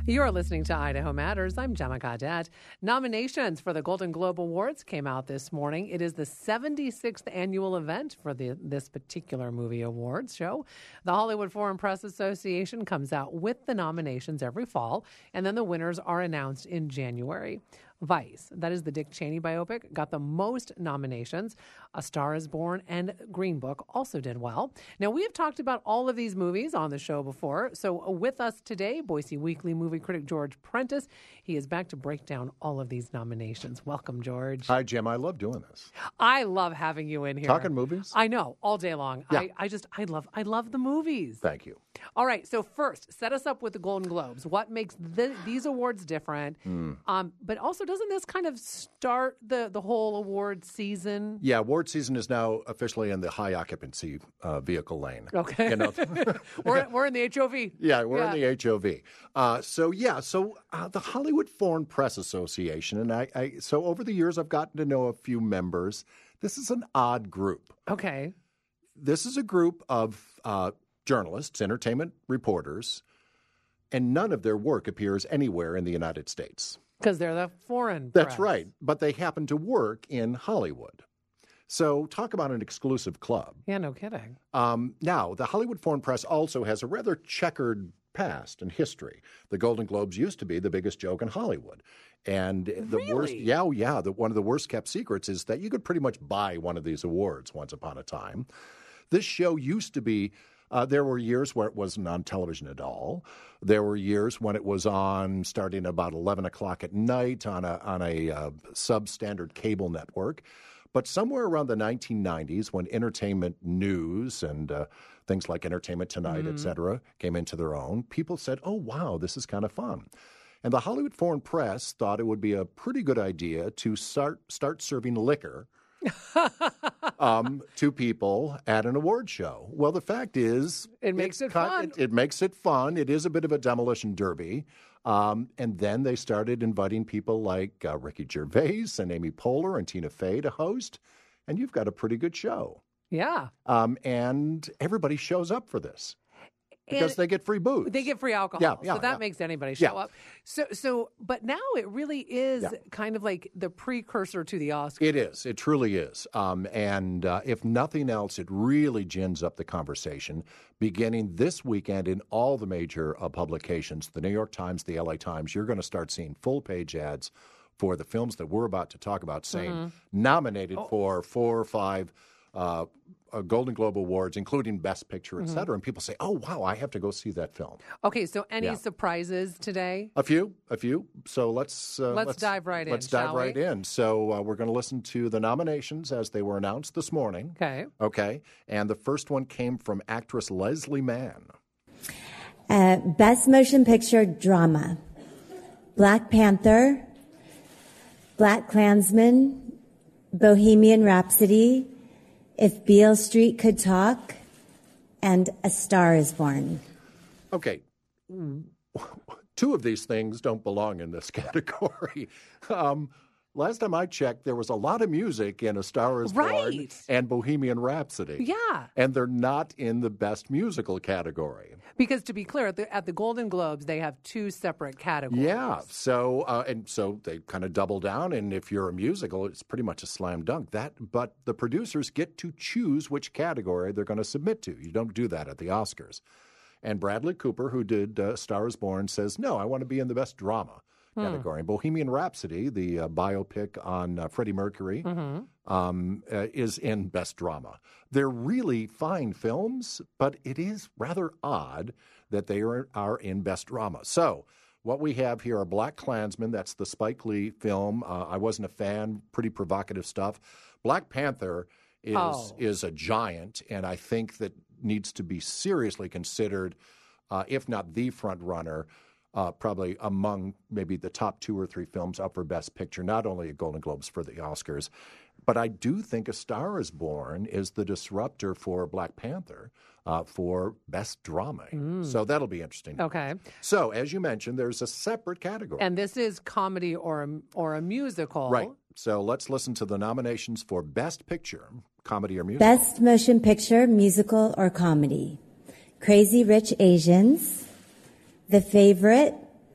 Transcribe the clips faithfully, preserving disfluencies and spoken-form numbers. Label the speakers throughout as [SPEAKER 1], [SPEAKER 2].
[SPEAKER 1] You're listening to Idaho Matters. I'm Gemma Gaudette. Nominations for the Golden Globe Awards came out this morning. It is the seventy-sixth annual event for the, this particular movie awards show. The Hollywood Foreign Press Association comes out with the nominations every fall, and then the winners are announced in January. Vice, that is the Dick Cheney biopic, got the most nominations. A Star is Born and Green Book also did well. Now, we have talked about all of these movies on the show before. So with us today, Boise Weekly movie critic George Prentice. He is back to break down all of these nominations. Welcome, George.
[SPEAKER 2] Hi, Jim. I love doing this.
[SPEAKER 1] I love having you in here.
[SPEAKER 2] Talking movies?
[SPEAKER 1] I know, all day long.
[SPEAKER 2] Yeah.
[SPEAKER 1] I, I just, I love, I love the movies.
[SPEAKER 2] Thank you.
[SPEAKER 1] All right. So first, set us up with the Golden Globes. What makes the, these awards different? Mm. Um, but also, doesn't this kind of start the, the whole award season?
[SPEAKER 2] Yeah, award season is now officially in the high occupancy uh, vehicle lane.
[SPEAKER 1] Okay.
[SPEAKER 2] You know?
[SPEAKER 1] we're, we're in the H O V.
[SPEAKER 2] Yeah, we're
[SPEAKER 1] yeah.
[SPEAKER 2] in the H O V. Uh, so, yeah, so uh, the Hollywood Foreign Press Association, and I, I, so over the years I've gotten to know a few members. This is an odd group.
[SPEAKER 1] Okay.
[SPEAKER 2] This is a group of uh, journalists, entertainment reporters, and none of their work appears anywhere in the United States.
[SPEAKER 1] Because they're the foreign
[SPEAKER 2] That's
[SPEAKER 1] press.
[SPEAKER 2] right. But they happen to work in Hollywood. So talk about an exclusive club.
[SPEAKER 1] Yeah, no kidding.
[SPEAKER 2] Um, now, the Hollywood Foreign Press also has a rather checkered past and history. The Golden Globes used to be the biggest joke in Hollywood. And the
[SPEAKER 1] really?
[SPEAKER 2] worst, yeah, oh, yeah, the, one of the worst kept secrets is that you could pretty much buy one of these awards once upon a time. This show used to be Uh, there were years where it wasn't on television at all. There were years when it was on starting about eleven o'clock at night on a on a uh, substandard cable network. But somewhere around the nineteen nineties, when entertainment news and uh, things like Entertainment Tonight, mm-hmm. et cetera, came into their own, people said, oh, wow, this is kind of fun. And the Hollywood Foreign Press thought it would be a pretty good idea to start start serving liquor um, to people at an award show. Well, the fact is,
[SPEAKER 1] it makes it fun.
[SPEAKER 2] It, it makes it fun. It is a bit of a demolition derby. Um, and then they started inviting people like uh, Ricky Gervais and Amy Poehler and Tina Fey to host. And you've got a pretty good show.
[SPEAKER 1] Yeah.
[SPEAKER 2] Um, and everybody shows up for this. Because
[SPEAKER 1] and
[SPEAKER 2] they get free booze.
[SPEAKER 1] They get free alcohol.
[SPEAKER 2] Yeah, yeah,
[SPEAKER 1] so that
[SPEAKER 2] yeah.
[SPEAKER 1] makes anybody show
[SPEAKER 2] yeah.
[SPEAKER 1] up. So, so, but now it really is
[SPEAKER 2] yeah.
[SPEAKER 1] kind of like the precursor to the Oscars.
[SPEAKER 2] It is. It truly is. Um, and uh, if nothing else, it really gins up the conversation beginning this weekend in all the major uh, publications, the New York Times, the L A Times. You're going to start seeing full-page ads for the films that we're about to talk about, saying mm-hmm. nominated oh. for four or five uh, uh, Golden Globe Awards, including Best Picture, et cetera. Mm-hmm. And people say, oh, wow, I have to go see that film.
[SPEAKER 1] Okay, so any
[SPEAKER 2] yeah.
[SPEAKER 1] surprises today?
[SPEAKER 2] A few, a few. So let's... Uh,
[SPEAKER 1] let's, let's dive right
[SPEAKER 2] let's
[SPEAKER 1] in,
[SPEAKER 2] Let's dive
[SPEAKER 1] shall
[SPEAKER 2] right
[SPEAKER 1] we?
[SPEAKER 2] in. So uh, we're going to listen to the nominations as they were announced this morning.
[SPEAKER 1] Okay.
[SPEAKER 2] Okay. And the first one came from actress Leslie Mann.
[SPEAKER 3] Uh, Best Motion Picture Drama. Black Panther, Black Klansman, Bohemian Rhapsody, If Beale Street Could Talk, and A Star is Born.
[SPEAKER 2] Okay. Two of these things don't belong in this category. Um, last time I checked, there was a lot of music in A Star is
[SPEAKER 1] right.
[SPEAKER 2] Born and Bohemian Rhapsody.
[SPEAKER 1] Yeah.
[SPEAKER 2] And they're not in the Best Musical category.
[SPEAKER 1] Because to be clear, at the, at the Golden Globes, they have two separate categories.
[SPEAKER 2] Yeah. So uh, and so they kind of double down. And if you're a musical, it's pretty much a slam dunk. That, but the producers get to choose which category they're going to submit to. You don't do that at the Oscars. And Bradley Cooper, who did uh, Star is Born, says, no, I want to be in the Best Drama category. Hmm. Bohemian Rhapsody, the uh, biopic on uh, Freddie Mercury, mm-hmm. um, uh, is in Best Drama. They're really fine films, but it is rather odd that they are, are in Best Drama. So what we have here are Black Klansman. That's the Spike Lee film. Uh, I wasn't a fan. Pretty provocative stuff. Black Panther is
[SPEAKER 1] oh.
[SPEAKER 2] is a giant, and I think that needs to be seriously considered, uh, if not the front runner, Uh, probably among maybe the top two or three films up for Best Picture, not only at Golden Globes, for the Oscars. But I do think A Star is Born is the disruptor for Black Panther uh, for Best Drama. Mm. So that'll be interesting.
[SPEAKER 1] Okay.
[SPEAKER 2] So, as you mentioned, there's a separate category.
[SPEAKER 1] And this is comedy or a, or a musical.
[SPEAKER 2] Right. So let's listen to the nominations for Best Picture, comedy or musical.
[SPEAKER 3] Best Motion Picture, Musical or Comedy. Crazy Rich Asians, The Favorite,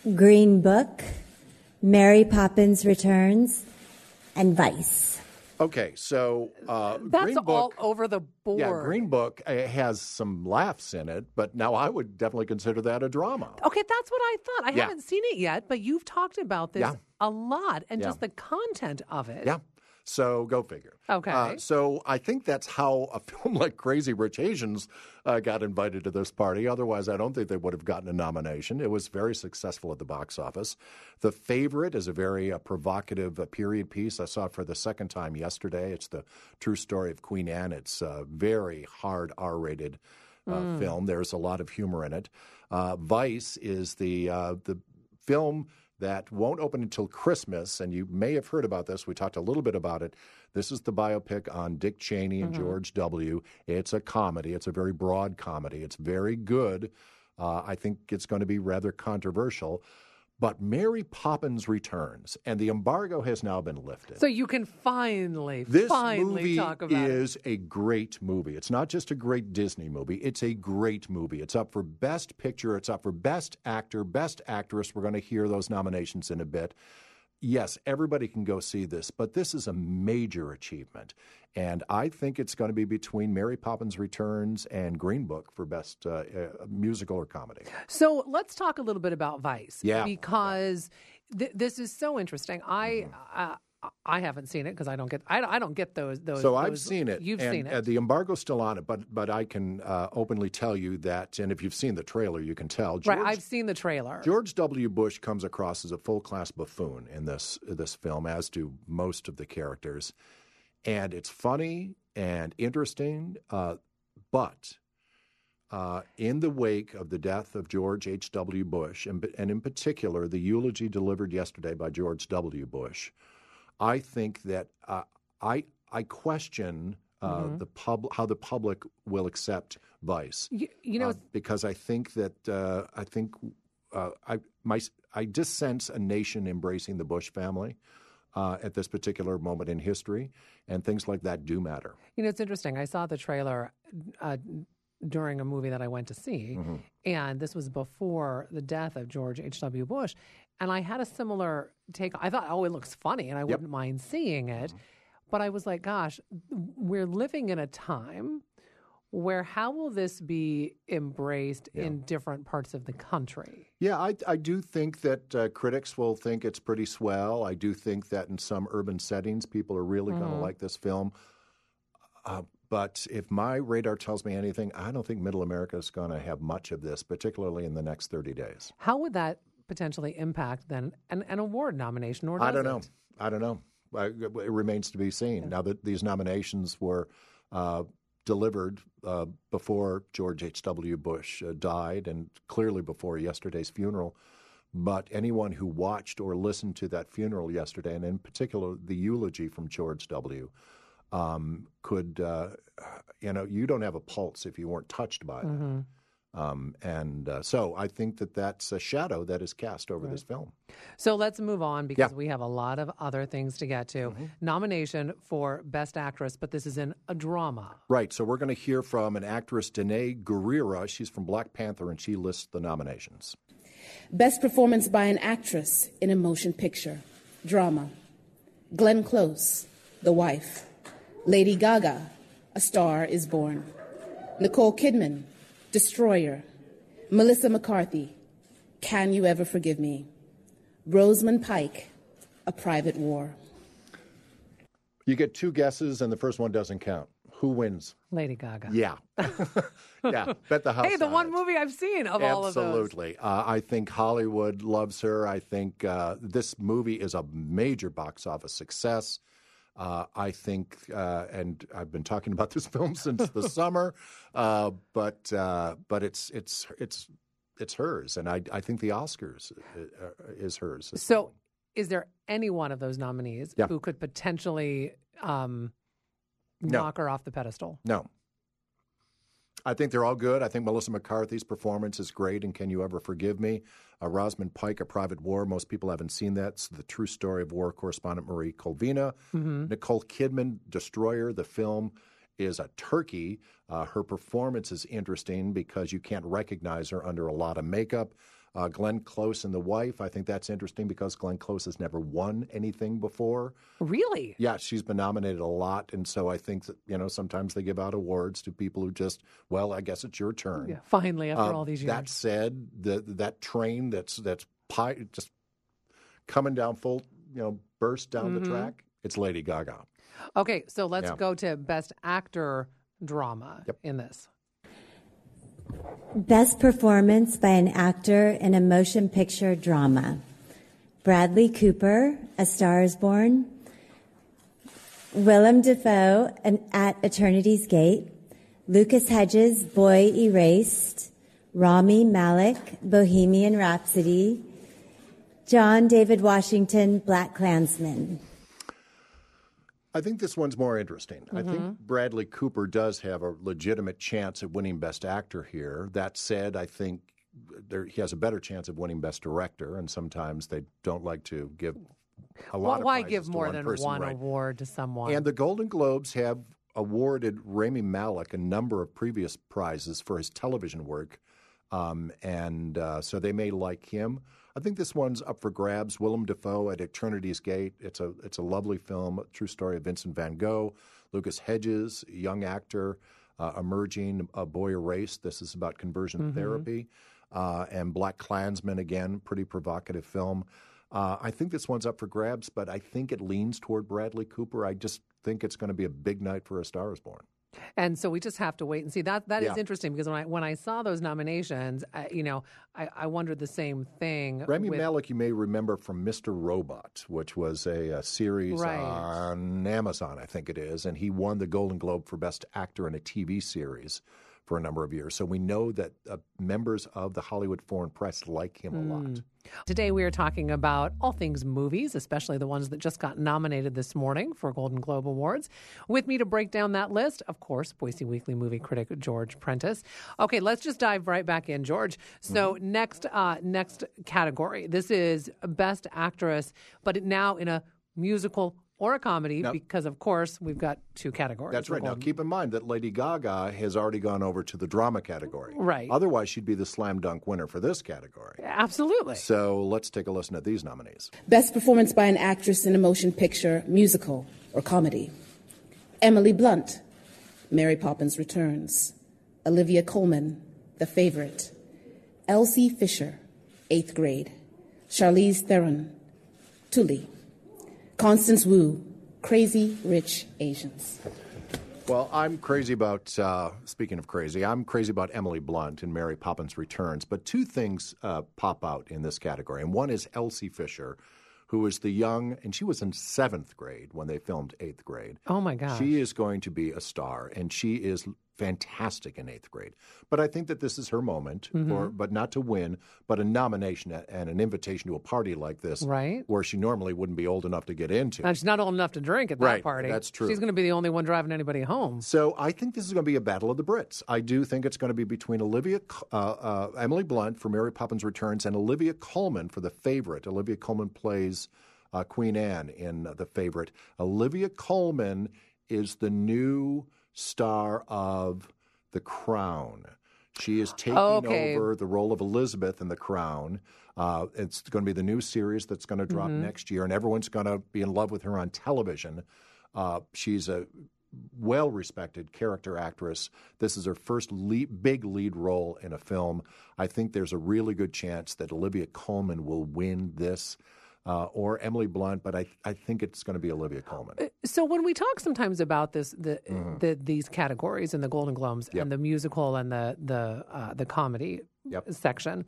[SPEAKER 3] Green Book, Mary Poppins Returns, and Vice.
[SPEAKER 2] Okay, so uh,
[SPEAKER 1] That's
[SPEAKER 2] Green
[SPEAKER 1] all
[SPEAKER 2] Book,
[SPEAKER 1] over the board.
[SPEAKER 2] yeah, Green Book uh, has some laughs in it, but now I would definitely consider that a drama.
[SPEAKER 1] Okay, that's what I thought. I
[SPEAKER 2] Yeah.
[SPEAKER 1] haven't seen it yet, but you've talked about this
[SPEAKER 2] Yeah.
[SPEAKER 1] a lot and
[SPEAKER 2] Yeah.
[SPEAKER 1] just the content of it.
[SPEAKER 2] Yeah. So go figure.
[SPEAKER 1] Okay.
[SPEAKER 2] Uh, so I think that's how a film like Crazy Rich Asians uh, got invited to this party. Otherwise, I don't think they would have gotten a nomination. It was very successful at the box office. The Favorite is a very uh, provocative uh, period piece. I saw it for the second time yesterday. It's the true story of Queen Anne. It's a very hard R-rated uh,
[SPEAKER 1] Mm.
[SPEAKER 2] film. There's a lot of humor in it. Uh, Vice is the uh, the film that won't open until Christmas, and you may have heard about this. We talked a little bit about it. This is the biopic on Dick Cheney and
[SPEAKER 1] Mm-hmm.
[SPEAKER 2] George W. It's a comedy. It's a very broad comedy. It's very good. Uh, I think it's going to be rather controversial. But Mary Poppins Returns, and the embargo has now been lifted.
[SPEAKER 1] So you can finally,
[SPEAKER 2] This
[SPEAKER 1] finally
[SPEAKER 2] movie
[SPEAKER 1] talk about it.
[SPEAKER 2] is a great movie. It's not just a great Disney movie. It's a great movie. It's up for Best Picture. It's up for Best Actor, Best Actress. We're going to hear those nominations in a bit. Yes, everybody can go see this, but this is a major achievement. And I think it's going to be between Mary Poppins Returns and Green Book for Best uh, uh, Musical or Comedy.
[SPEAKER 1] So let's talk a little bit about Vice.
[SPEAKER 2] Yeah.
[SPEAKER 1] Because th- this is so interesting. I
[SPEAKER 2] Mm-hmm.
[SPEAKER 1] uh, I haven't seen it because I don't get I, I don't get those those.
[SPEAKER 2] So I've
[SPEAKER 1] those-
[SPEAKER 2] seen it.
[SPEAKER 1] You've
[SPEAKER 2] and,
[SPEAKER 1] seen it.
[SPEAKER 2] Uh, the embargo's still on it, but but I can uh, openly tell you that, and if you've seen the trailer, you can tell. George,
[SPEAKER 1] right. I've seen the trailer.
[SPEAKER 2] George W. Bush comes across as a full-class buffoon in this this film, as do most of the characters, and it's funny and interesting, uh, but. Uh, in the wake of the death of George H W. Bush, and, and in particular the eulogy delivered yesterday by George W. Bush, I think that uh, I I question uh,
[SPEAKER 1] Mm-hmm.
[SPEAKER 2] the pub how the public will accept Vice.
[SPEAKER 1] You, you know,
[SPEAKER 2] Uh, because I think that uh, I think uh, I my I dissense a nation embracing the Bush family uh, at this particular moment in history, and things like that do matter.
[SPEAKER 1] you know, it's interesting. I saw the trailer uh, during a movie that I went to see,
[SPEAKER 2] Mm-hmm.
[SPEAKER 1] and this was before the death of George H W. Bush, and I had a similar take. I thought, oh, it looks funny, and I wouldn't mind seeing it,
[SPEAKER 2] Mm-hmm.
[SPEAKER 1] but I was like, gosh, we're living in a time where how will this be embraced in different parts of the country?
[SPEAKER 2] Yeah, I, I do think that uh, critics will think it's pretty swell. I do think that in some urban settings, people are really going to like this film. Uh, but if my radar tells me anything, I don't think Middle America is going to have much of this, particularly in the next thirty days.
[SPEAKER 1] How would that potentially impact then an, an award nomination? Or
[SPEAKER 2] I
[SPEAKER 1] does
[SPEAKER 2] don't know.
[SPEAKER 1] it?
[SPEAKER 2] I don't know. I, it remains to be seen. Now that these nominations were uh, delivered uh, before George H W. Bush uh, died and clearly before yesterday's funeral. But anyone who watched or listened to that funeral yesterday, and in particular the eulogy from George W., um, could, uh, you know, you don't have a pulse if you weren't touched by that. Um, and uh, so I think that that's a shadow that is cast over this film.
[SPEAKER 1] So let's move on because
[SPEAKER 2] Yeah.
[SPEAKER 1] we have a lot of other things to get to. Nomination for Best Actress, but this is in a drama.
[SPEAKER 2] Right. So we're going to hear from an actress, Danae Gurira. She's from Black Panther, and she lists the nominations.
[SPEAKER 4] Best performance by an actress in a motion picture, drama. Glenn Close, The Wife. Lady Gaga, A Star is Born. Nicole Kidman, Destroyer. Melissa McCarthy, Can You Ever Forgive Me? Rosamund Pike, A Private War.
[SPEAKER 2] You get two guesses, and the first one doesn't count. Who wins?
[SPEAKER 1] Lady Gaga.
[SPEAKER 2] Yeah. yeah. Bet the house.
[SPEAKER 1] Hey, the
[SPEAKER 2] on
[SPEAKER 1] one
[SPEAKER 2] it.
[SPEAKER 1] movie I've seen of all of those.
[SPEAKER 2] Absolutely. Uh, I think Hollywood loves her. I think uh, this movie is a major box office success. Uh, I think, uh, and I've been talking about this film since the summer, uh, but uh, but it's it's it's it's hers, and I I think the Oscars uh, is hers.
[SPEAKER 1] So is there any one of those nominees
[SPEAKER 2] Yeah.
[SPEAKER 1] who could potentially um,
[SPEAKER 2] No.
[SPEAKER 1] knock her off the pedestal?
[SPEAKER 2] No. I think they're all good. I think Melissa McCarthy's performance is great in Can You Ever Forgive Me? Uh, Rosamund Pike, A Private War. Most people haven't seen that. It's the true story of war correspondent Marie Colvina.
[SPEAKER 1] Mm-hmm.
[SPEAKER 2] Nicole Kidman, Destroyer. The film is a turkey. Uh, her performance is interesting because you can't recognize her under a lot of makeup. Uh, Glenn Close and The Wife, I think that's interesting because Glenn Close has never won anything before.
[SPEAKER 1] Really?
[SPEAKER 2] Yeah, she's been nominated a lot, and so I think that, you know, sometimes they give out awards to people who just, well, I guess it's your turn.
[SPEAKER 1] Yeah, finally, after
[SPEAKER 2] Um,
[SPEAKER 1] all these years.
[SPEAKER 2] That said, the, that train that's that's pi- just coming down full, you know, burst down
[SPEAKER 1] Mm-hmm.
[SPEAKER 2] the track, it's Lady Gaga.
[SPEAKER 1] Okay, so let's
[SPEAKER 2] Yeah.
[SPEAKER 1] go to Best Actor Drama
[SPEAKER 2] Yep.
[SPEAKER 1] in this.
[SPEAKER 3] Best performance by an actor in a motion picture drama. Bradley Cooper, A Star is Born. Willem Dafoe, an, At Eternity's Gate. Lucas Hedges, Boy Erased. Rami Malek, Bohemian Rhapsody. John David Washington, Black Klansman.
[SPEAKER 2] I think this one's more interesting. I think Bradley Cooper does have a legitimate chance at winning Best Actor here. That said, I think there, he has a better chance of winning Best Director, and sometimes they don't like to give a lot
[SPEAKER 1] Why,
[SPEAKER 2] of
[SPEAKER 1] why
[SPEAKER 2] prizes
[SPEAKER 1] give
[SPEAKER 2] to
[SPEAKER 1] more
[SPEAKER 2] one
[SPEAKER 1] than
[SPEAKER 2] person,
[SPEAKER 1] one
[SPEAKER 2] right?
[SPEAKER 1] award to someone?
[SPEAKER 2] And the Golden Globes have awarded Rami Malek a number of previous prizes for his television work, um, and uh, so they may like him. I think this one's up for grabs. Willem Dafoe at Eternity's Gate. It's a it's a lovely film, a true story of Vincent van Gogh. Lucas Hedges, a young actor, uh, emerging, a boy erased. This is about conversion
[SPEAKER 1] Mm-hmm.
[SPEAKER 2] therapy. Uh, and Black Klansman, again, pretty provocative film. Uh, I think this one's up for grabs, but I think it leans toward Bradley Cooper. I just think it's going to be a big night for A Star is Born.
[SPEAKER 1] And so we just have to wait and see. That that is
[SPEAKER 2] Yeah.
[SPEAKER 1] interesting because when I when I saw those nominations, I, you know, I, I wondered the same thing.
[SPEAKER 2] Rami
[SPEAKER 1] with,
[SPEAKER 2] Malek, you may remember from Mister Robot, which was a, a series
[SPEAKER 1] Right.
[SPEAKER 2] on Amazon, I think it is, and he won the Golden Globe for Best Actor in a T V series for a number of years. So we know that uh, members of the Hollywood foreign press like him a lot.
[SPEAKER 1] Today we are talking about all things movies, especially the ones that just got nominated this morning for Golden Globe Awards. With me to break down that list, of course, Boise Weekly movie critic George Prentice. Okay, let's just dive right back in, George. So
[SPEAKER 2] Mm-hmm.
[SPEAKER 1] next, uh, next category. This is Best Actress, but it now in a musical or a comedy,
[SPEAKER 2] Now-
[SPEAKER 1] because of course we've got two categories.
[SPEAKER 2] That's
[SPEAKER 1] for
[SPEAKER 2] right. Now,
[SPEAKER 1] Golden-
[SPEAKER 2] keep in mind that Lady Gaga has already gone over to the drama category.
[SPEAKER 1] Right.
[SPEAKER 2] Otherwise, she'd be the slam dunk winner for this category.
[SPEAKER 1] Absolutely.
[SPEAKER 2] So let's take a listen at these nominees.
[SPEAKER 4] Best performance by an actress in a motion picture, musical, or comedy. Emily Blunt, Mary Poppins Returns. Olivia Colman, The Favorite. Elsie Fisher, Eighth Grade. Charlize Theron, Tully. Constance Wu, Crazy Rich Asians.
[SPEAKER 2] Well, I'm crazy about, uh, speaking of crazy, I'm crazy about Emily Blunt and Mary Poppins Returns. But two things uh, pop out in this category. And one is Elsie Fisher, who is the young, and she was in seventh grade when they filmed Eighth Grade.
[SPEAKER 1] Oh, my gosh.
[SPEAKER 2] She is going to be a star, and she is fantastic in eighth grade. But I think that this is her moment,
[SPEAKER 1] Mm-hmm.
[SPEAKER 2] for, but not to win, but a nomination and an invitation to a party like this,
[SPEAKER 1] Right.
[SPEAKER 2] where she normally wouldn't be old enough to get into.
[SPEAKER 1] And she's not old enough to drink at that
[SPEAKER 2] Right,
[SPEAKER 1] party.
[SPEAKER 2] that's true.
[SPEAKER 1] She's going to be the only one driving anybody home.
[SPEAKER 2] So I think this is going to be a battle of the Brits. I do think it's going to be between Olivia, uh, uh, Emily Blunt for Mary Poppins Returns and Olivia Colman for The Favorite. Olivia Colman plays uh, Queen Anne in The Favorite. Olivia Colman is the new star of The Crown. She is taking
[SPEAKER 1] Okay.
[SPEAKER 2] over the role of Elizabeth in The Crown. Uh, it's going to be the new series that's going to drop
[SPEAKER 1] Mm-hmm.
[SPEAKER 2] next year, and everyone's going to be in love with her on television. Uh, she's a well-respected character actress. This is her first lead, big lead role in a film. I think there's a really good chance that Olivia Colman will win this, uh, or Emily Blunt, but I, I think it's going to be Olivia Colman.
[SPEAKER 1] So when we talk sometimes about this, the, the these categories in the Golden Globes
[SPEAKER 2] Mm-hmm. Yep.
[SPEAKER 1] and the musical and the the uh, the comedy
[SPEAKER 2] Yep.
[SPEAKER 1] section,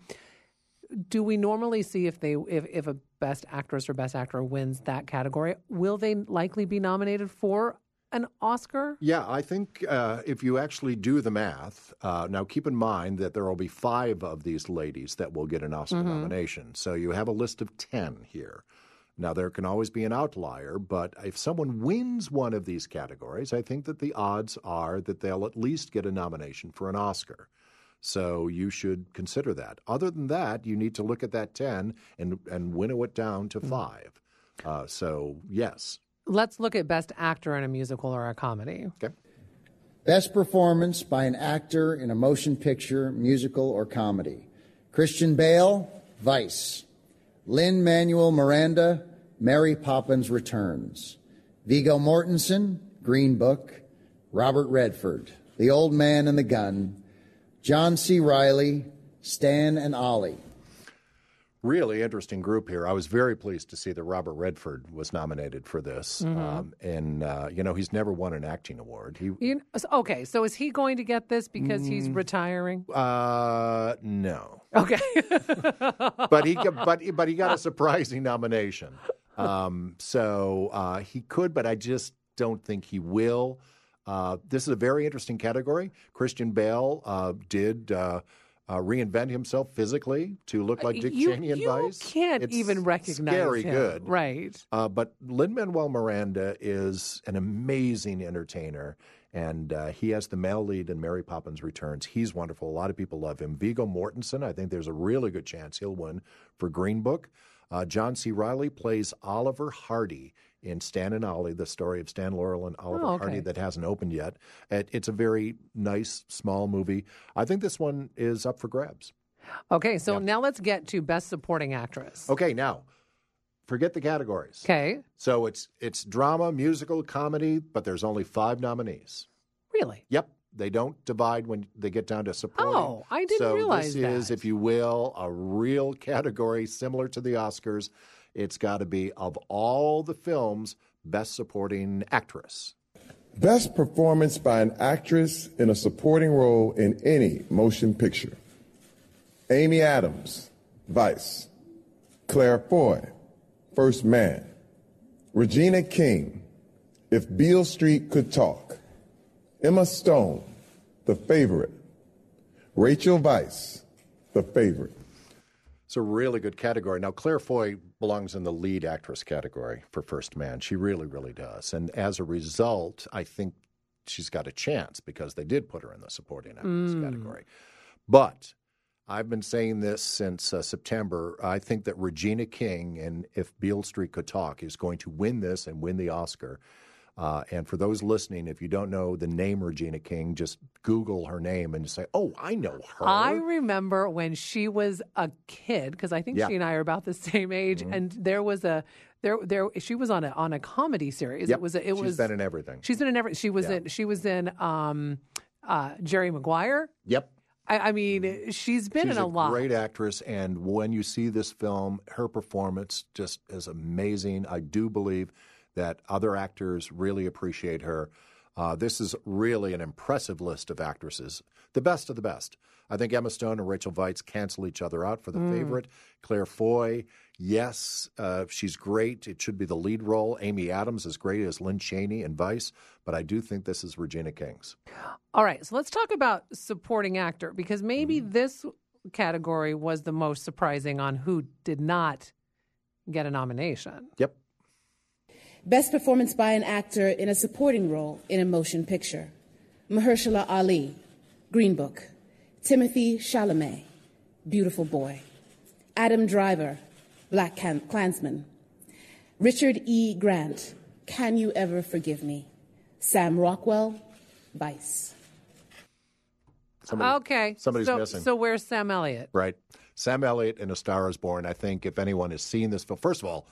[SPEAKER 1] do we normally see if they if, if a best actress or best actor wins that category, will they likely be nominated for an Oscar?
[SPEAKER 2] Yeah, I think uh, if you actually do the math, uh, now keep in mind that there will be five of these ladies that will get an Oscar nomination. So you have a list of ten here. Now, there can always be an outlier, but if someone wins one of these categories, I think that the odds are that they'll at least get a nomination for an Oscar. So you should consider that. Other than that, you need to look at that ten and, and winnow it down to five. Uh, so, yes.
[SPEAKER 1] Let's look at best actor in a musical or a comedy.
[SPEAKER 2] Okay.
[SPEAKER 5] Best performance by an actor in a motion picture, musical, or comedy. Christian Bale, Vice. Lin-Manuel Miranda, Mary Poppins Returns. Viggo Mortensen, Green Book. Robert Redford, The Old Man and the Gun. John C. Reilly, Stan and Ollie.
[SPEAKER 2] Really interesting group here. I was very pleased to see that Robert Redford was nominated for this. Mm-hmm. Um, and, uh, you know, he's never won an acting award. He,
[SPEAKER 1] you know, okay, so is he going to get this because mm, he's retiring?
[SPEAKER 2] Uh, no.
[SPEAKER 1] Okay.
[SPEAKER 2] but, he, but, but he got a surprising nomination. Um, so uh, he could, but I just don't think he will. Uh, this is a very interesting category. Christian Bale uh, did... Uh, Uh, reinvent himself physically to look like Dick
[SPEAKER 1] you,
[SPEAKER 2] Cheney in
[SPEAKER 1] you
[SPEAKER 2] Vice.
[SPEAKER 1] You can't
[SPEAKER 2] it's
[SPEAKER 1] even recognize
[SPEAKER 2] scary
[SPEAKER 1] him.
[SPEAKER 2] good.
[SPEAKER 1] Right.
[SPEAKER 2] Uh, but Lin-Manuel Miranda is an amazing entertainer, and uh, he has the male lead in Mary Poppins Returns. He's wonderful. A lot of people love him. Viggo Mortensen, I think there's a really good chance he'll win for Green Book. Uh, John C. Reilly plays Oliver Hardy in Stan and Ollie, the story of Stan Laurel and Oliver
[SPEAKER 1] oh, okay.
[SPEAKER 2] Hardy that hasn't opened yet. It, it's a very nice, small movie. I think this one is up for grabs.
[SPEAKER 1] Okay, so
[SPEAKER 2] yeah.
[SPEAKER 1] now let's get to Best Supporting Actress.
[SPEAKER 2] Okay, now, forget the categories.
[SPEAKER 1] Okay.
[SPEAKER 2] So it's it's drama, musical, comedy, but there's only five nominees.
[SPEAKER 1] Really?
[SPEAKER 2] Yep. They don't divide when they get down to supporting.
[SPEAKER 1] Oh, I didn't
[SPEAKER 2] so
[SPEAKER 1] realize
[SPEAKER 2] that. So this is, if you will, a real category similar to the Oscars. It's got to be, of all the films, Best Supporting Actress.
[SPEAKER 6] Best performance by an actress in a supporting role in any motion picture. Amy Adams, Vice. Claire Foy, First Man. Regina King, If Beale Street Could Talk. Emma Stone, The Favorite. Rachel Weisz, The Favorite.
[SPEAKER 2] It's a really good category. Now, Claire Foy belongs in the lead actress category for First Man. She really, really does. And as a result, I think she's got a chance because they did put her in the supporting actress mm. category. But I've been saying this since uh, September. I think that Regina King in If Beale Street Could Talk is going to win this and win the Oscar. Uh, and for those listening, if you don't know the name Regina King, just Google her name and say, oh, I know her.
[SPEAKER 1] I remember when she was a kid, because I think
[SPEAKER 2] yeah.
[SPEAKER 1] she and I are about the same age, mm-hmm. and there was a there there she was on a on a comedy series.
[SPEAKER 2] Yep.
[SPEAKER 1] It was a, it
[SPEAKER 2] she's
[SPEAKER 1] was
[SPEAKER 2] been in everything.
[SPEAKER 1] She's been in everything. She was
[SPEAKER 2] yeah.
[SPEAKER 1] in she was in um, uh, Jerry Maguire.
[SPEAKER 2] Yep.
[SPEAKER 1] I, I mean, she's been
[SPEAKER 2] she's
[SPEAKER 1] in a,
[SPEAKER 2] a
[SPEAKER 1] lot.
[SPEAKER 2] Great actress, and when you see this film, her performance just is amazing. I do believe that other actors really appreciate her. Uh, this is really an impressive list of actresses, the best of the best. I think Emma Stone and Rachel Weisz cancel each other out for the mm. favorite. Claire Foy, yes, uh, she's great. It should be the lead role. Amy Adams is great as Lynn Cheney in Vice, but I do think this is Regina King's.
[SPEAKER 1] All right, so let's talk about supporting actor, because maybe mm. this category was the most surprising on who did not get a nomination.
[SPEAKER 2] Yep.
[SPEAKER 4] Best performance by an actor in a supporting role in a motion picture. Mahershala Ali, Green Book. Timothy Chalamet, Beautiful Boy. Adam Driver, Black Klansman. Richard E. Grant, Can You Ever Forgive Me? Sam Rockwell, Vice.
[SPEAKER 2] Somebody,
[SPEAKER 1] okay.
[SPEAKER 2] Somebody's
[SPEAKER 1] so,
[SPEAKER 2] missing.
[SPEAKER 1] So where's Sam Elliott?
[SPEAKER 2] Right. Sam Elliott in A Star Is Born. I think if anyone has seen this film, first of all,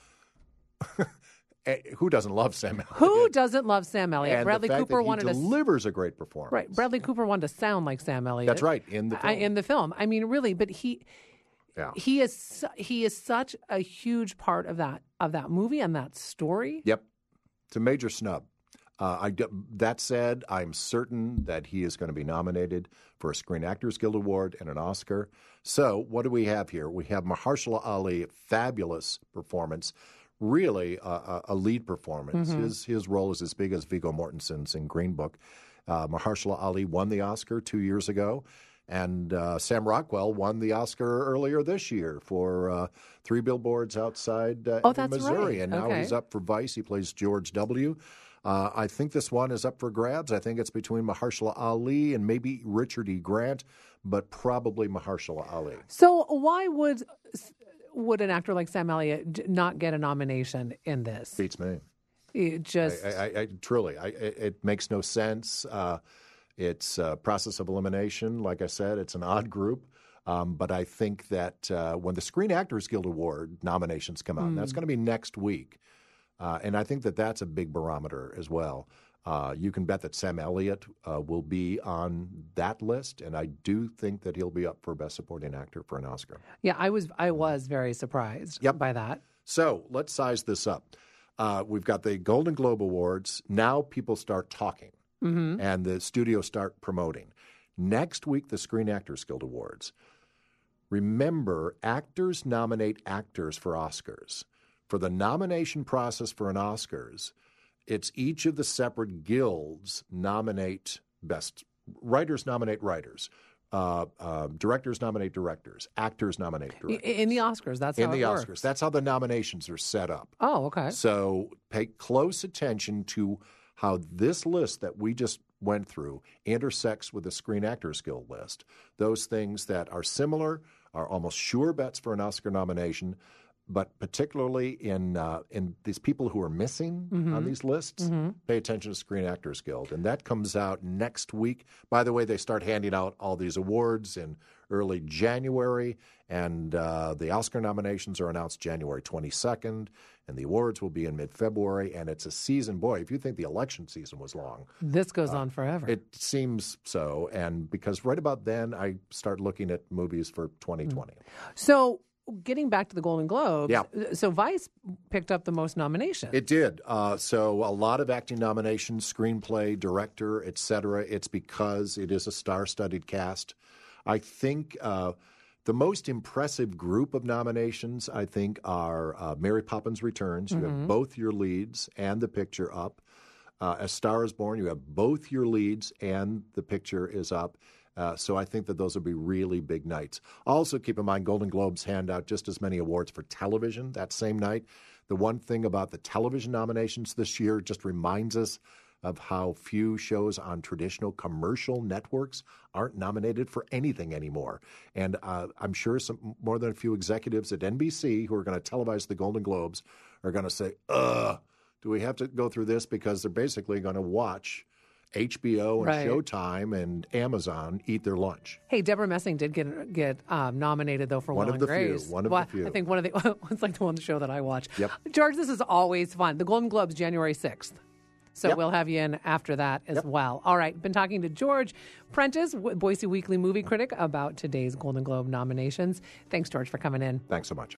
[SPEAKER 2] who doesn't love Sam Elliott?
[SPEAKER 1] Who doesn't love Sam Elliott?
[SPEAKER 2] And
[SPEAKER 1] Bradley
[SPEAKER 2] the fact
[SPEAKER 1] Cooper
[SPEAKER 2] that he
[SPEAKER 1] wanted
[SPEAKER 2] delivers
[SPEAKER 1] to,
[SPEAKER 2] a great performance.
[SPEAKER 1] Right. Bradley Cooper wanted to sound like Sam Elliott.
[SPEAKER 2] That's right, in the film.
[SPEAKER 1] I, in the film. I mean, really, but he
[SPEAKER 2] yeah.
[SPEAKER 1] he is he is such a huge part of that of that movie and that story.
[SPEAKER 2] Yep. It's a major snub. Uh, I, that said, I'm certain that he is going to be nominated for a Screen Actors Guild Award and an Oscar. So what do we have here? We have Mahershala Ali, fabulous performance, really a, a lead performance. Mm-hmm. His his role is as big as Viggo Mortensen's in Green Book. Uh, Mahershala Ali won the Oscar two years ago, and uh, Sam Rockwell won the Oscar earlier this year for uh, Three Billboards Outside uh,
[SPEAKER 1] oh, that's
[SPEAKER 2] Missouri.
[SPEAKER 1] Right.
[SPEAKER 2] And now
[SPEAKER 1] okay.
[SPEAKER 2] he's up for Vice. He plays George W. Uh, I think this one is up for grabs. I think it's between Mahershala Ali and maybe Richard E. Grant, but probably Mahershala Ali.
[SPEAKER 1] So why would would an actor like Sam Elliott not get a nomination in this?
[SPEAKER 2] Beats me.
[SPEAKER 1] It just
[SPEAKER 2] I, I, I, truly, I, it, it makes no sense. Uh, it's a process of elimination. Like I said, it's an odd group. Um, but I think that uh, when the Screen Actors Guild Award nominations come out, and that's going to be next week, uh, and I think that that's a big barometer as well. Uh, you can bet that Sam Elliott uh, will be on that list, and I do think that he'll be up for Best Supporting Actor for an Oscar.
[SPEAKER 1] Yeah, I was I was very surprised
[SPEAKER 2] Yep.
[SPEAKER 1] by that.
[SPEAKER 2] So let's size this up. Uh, we've got the Golden Globe Awards. Now people start talking,
[SPEAKER 1] Mm-hmm.
[SPEAKER 2] and the studios start promoting. Next week, the Screen Actors Guild Awards. Remember, actors nominate actors for Oscars. For the nomination process for an Oscars, it's each of the separate guilds nominate best. Writers nominate writers. Uh, uh, directors nominate directors. Actors nominate
[SPEAKER 1] I-
[SPEAKER 2] directors.
[SPEAKER 1] In the Oscars, that's
[SPEAKER 2] In
[SPEAKER 1] how
[SPEAKER 2] the
[SPEAKER 1] it
[SPEAKER 2] Oscars.
[SPEAKER 1] works.
[SPEAKER 2] That's how the nominations are set up.
[SPEAKER 1] Oh, okay.
[SPEAKER 2] So pay close attention to how this list that we just went through intersects with the Screen Actors Guild list. Those things that are similar are almost sure bets for an Oscar nomination, but particularly in uh, in these people who are missing
[SPEAKER 1] Mm-hmm.
[SPEAKER 2] on these lists, pay attention to Screen Actors Guild. And that comes out next week. By the way, they start handing out all these awards in early January, and uh, the Oscar nominations are announced January twenty-second, and the awards will be in mid-February, and it's a season. Boy, if you think the election season was long,
[SPEAKER 1] This goes on forever.
[SPEAKER 2] it seems so. And because right about then, I start looking at movies for twenty twenty.
[SPEAKER 1] So, getting back to the Golden Globes,
[SPEAKER 2] Yeah.
[SPEAKER 1] so Vice picked up the most nominations.
[SPEAKER 2] It did. Uh, so a lot of acting nominations, screenplay, director, et cetera. It's because it is a star-studded cast. I think uh, the most impressive group of nominations, I think, are uh, Mary Poppins Returns. You have both your leads and the picture up. Uh, A Star is Born, you have both your leads and the picture is up. Uh, so I think that those will be really big nights. Also, keep in mind, Golden Globes hand out just as many awards for television that same night. The one thing about the television nominations this year just reminds us of how few shows on traditional commercial networks aren't nominated for anything anymore. And uh, I'm sure some more than a few executives at N B C who are going to televise the Golden Globes are going to say, ugh, do we have to go through this? Because they're basically going to watch H B O and
[SPEAKER 1] Right.
[SPEAKER 2] Showtime and Amazon eat their lunch.
[SPEAKER 1] Hey, Deborah Messing did get get um, nominated though for
[SPEAKER 2] One
[SPEAKER 1] Will
[SPEAKER 2] of
[SPEAKER 1] and
[SPEAKER 2] the few,
[SPEAKER 1] Grace.
[SPEAKER 2] one of
[SPEAKER 1] Well,
[SPEAKER 2] the few.
[SPEAKER 1] I think one of the it's like the one show that I watch.
[SPEAKER 2] Yep.
[SPEAKER 1] George, this is always fun. The Golden Globes January sixth. So
[SPEAKER 2] Yep.
[SPEAKER 1] we'll have you in after that as
[SPEAKER 2] Yep.
[SPEAKER 1] well. All right, been talking to George Prentice, Boise Weekly movie critic, about today's Golden Globe nominations. Thanks, George, for coming in.
[SPEAKER 2] Thanks so much.